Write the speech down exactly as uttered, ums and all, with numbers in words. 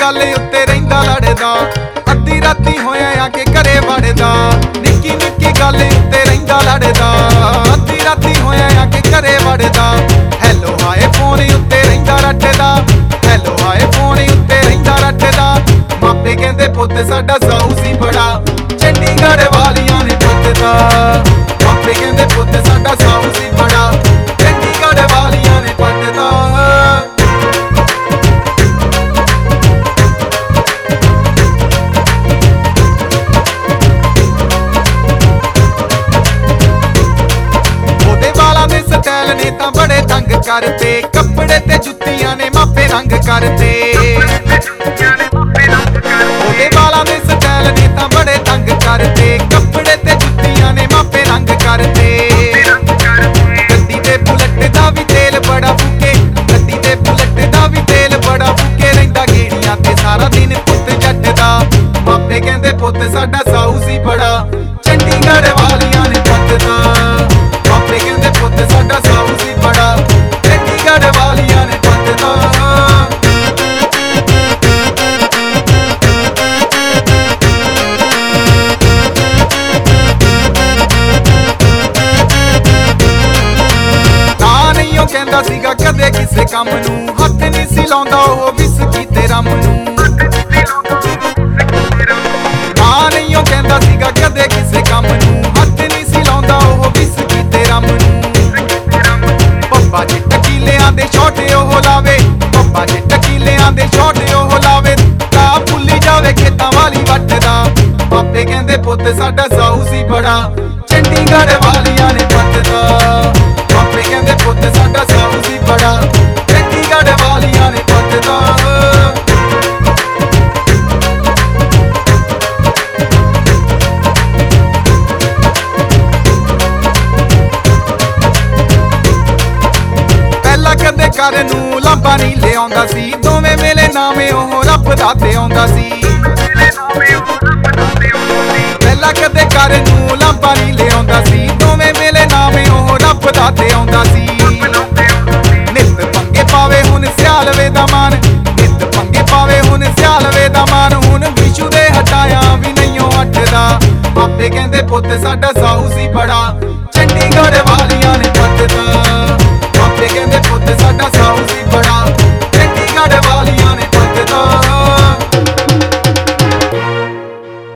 ਗੱਲ ਉੱਤੇ ਰਹਿੰਦਾ ਲੜਦਾ, ਅੱਧੀ ਰਾਤੀ ਹੋਇਆ ਆ ਕੇ ਘਰੇ ਵੜਦਾ। ਨਿੱਕੀ ਨਿੱਕੀ ਗੱਲ ਉੱਤੇ ਰਹਿੰਦਾ ਲੜਦਾ, ਅੱਧੀ ਰਾਤੀ ਹੋਇਆ ਆ ਕੇ ਘਰੇ ਵੜਦਾ। ਹੈਲੋ ਹਾਏ ਫੋਨ ਉੱਤੇ ਰਹਿੰਦਾ ਰੱਟਦਾ, ਹੈਲੋ ਹਾਏ ਫੋਨ ਉੱਤੇ ਰਹਿੰਦਾ ਰੱਟਦਾ। ਮਾਪੇ ਕਹਿੰਦੇ ਪੁੱਤ ਸਾਡਾ ਸਾਊ ਸੀ ਬੜਾ, ਚੰਡੀਗੜ੍ਹ ਵਾਲੀਆਂ ਨੇ ਪੁੱਤਦਾ। ਮਾਪੇ ਕਹਿੰਦੇ ਪੁੱਤ ਸਾਡਾ ਸਾਊ ਸੀ ਬੜਾ, ਚੰਡੀਗੜ੍ਹ ਵਾਲੀਆਂ ਨੇ ਪੁੱਤਦਾ। ਸਟਾਈਲ ਨੇ ਤਾਂ ਬੜੇ ਤੰਗ ਕਰਤੇ, ਕੱਪੜੇ ਤੇ ਜੁੱਤੀਆਂ ਨੇ ਮਾਪੇ ਰੰਗ ਕਰਤੇ। ਉਹਦੇ ਵਾਲਾਂ ਦੇ ਸਟਾਈਲ ਨੇ ਤਾਂ ਬੜੇ ਤੰਗ ਕਰਤੇ, ਕੱਪੜੇ ਤੇ ਜੁੱਤੀਆਂ ਨੇ ਮਾਪੇ ਰੰਗ ਕਰਤੇ। ਗੱਡੀ ਤੇ ਬੁਲਟ ਦਾ ਵੀ ਤੇਲ ਬੜਾ ਫੂਕੇ, ਗੱਡੀ ਤੇ ਬੁਲਟ ਦਾ ਵੀ ਤੇਲ ਬੜਾ ਫੂਕੇ। ਰਹਿੰਦਾ ਗੇੜੀਆਂ ਤੇ ਸਾਰਾ ਦਿਨ ਪੁੱਤ ਜੱਟ ਦਾ। ਮਾਪੇ ਕਹਿੰਦੇ ਪੁੱਤ ਸਾਡਾ ਸਾਊ ਸੀ ਬੜਾ, ਚੰਡੀਗੜ੍ਹ ਵਾਲੀਆਂ ਨੇ ਪੱਟਦਾ। ਮਾਪੇ ਕਹਿੰਦੇ ਪੁੱਤ ਸਾਡਾ ਸਾਊ ਸੀ ਬੜਾ, ਚੰਡੀਗੜ੍ਹ ਵਾਲੀਆਂ ਨੇ ਪੱਟਦਾ। ਨਾ ਨਹੀਂ ਉਹ ਕਹਿੰਦਾ ਸੀਗਾ ਕਦੇ ਕਿਸੇ ਕੰਮ ਨੂੰ, ਹੱਥ ਨਹੀਂ ਸੀ ਲਾਉਂਦਾ ਉਹ ਵਿਸਕੀ ਤੇ ਰੰਮ ਨੂੰ। ਨਾ ਨਹੀਂ ਉਹ ਕਹਿੰਦਾ ਸੀਗਾ ਕਦੇ ਕਿਸੇ ਕੰਮ ਨੂੰ, ਹੱਥ ਨਹੀਂ ਸੀ ਲਾਉਂਦਾ ਉਹ ਵਿਸਕੀ ਤੇ ਰੰਮ ਨੂੰ। ਪੱਪਾ ਚ ਟਕੀਲਿਆਂ ਦੇ ਛੋਟੇ ਉਹ ਲਾਵੇ, ਪੱਪਾ ਚ ਟਕੀਲਿਆਂ ਦੇ ਛੋਟੇ ਉਹ ਲਾਵੇ। ਤਾਂ ਭੁੱਲੀ ਜਾਵੇ ਖੇਤਾਂ ਵਾਲੀ ਵੱਟਦਾ। ਮਾਪੇ ਕਹਿੰਦੇ ਪੁੱਤ ਸਾਡਾ ਸਾਊ ਸੀ ਬੜਾ, ਚੰਡੀਗੜ੍ਹ ਵਾਲੀਆਂ ਨੇ ਪੱਟਦਾ। ਮਾਪੇ ਕਹਿੰਦੇ ਪੁੱਤ ਸਾਡਾ ਸਾਊ ਸੀ ਬੜਾ, ਚੰਡੀਗੜ੍ਹ ਵਾਲੀਆਂ ਨੇ ਪੱਟਦਾ। ਕਦੇ ਘਰ ਨੂੰ ਲਾਂਬਾ ਨਹੀਂ ਲਿਆਉਂਦਾ ਸੀ, ਦੋਵੇਂ ਮੇਲੇ ਨਾਵੇਂ ਉਹ ਰੱਬ ਦਾ ਤੇ ਆਉਂਦਾ ਸੀ। ਪਹਿਲਾਂ ਕਦੇ ਘਰ ਨੂੰ ਲਾਂਬਾ ਨਹੀਂ ਲਿਆਉਂਦਾ ਸੀ, ਦੋਵੇਂ ਮੇਲੇ ਨਾਵੇਂ ਉਹ ਰੱਬ ਦਾ ਤੇ ਆਉਂਦਾ ਸੀ। ਨਿੱਤ ਪੰਗੇ ਪਾਵੇ ਹੁਣ ਸਿਆਲਵੇ ਦਾ ਮਾਨ, ਨਿੱਤ ਪੰਗੇ ਪਾਵੇ ਹੁਣ ਸਿਆਲਵੇ ਦਾ ਮਾਨ। ਹੁਣ ਵਿਸ਼ੂ ਦੇ ਹਟਾਇਆ ਵੀ ਨਹੀਂ ਉਹ ਅੱਟਦਾ। ਮਾਪੇ ਕਹਿੰਦੇ ਪੁੱਤ ਸਾਡਾ ਸਾਊ ਸੀ ਬੜਾ, ਚੰਡੀਗੜ੍ਹ ਵਾਲੀਆਂ ਨੇ ਪੱਟਦਾ। ਮਾਪੇ ਕਹਿੰਦੇ ਪੁੱਤ ਸਾਡਾ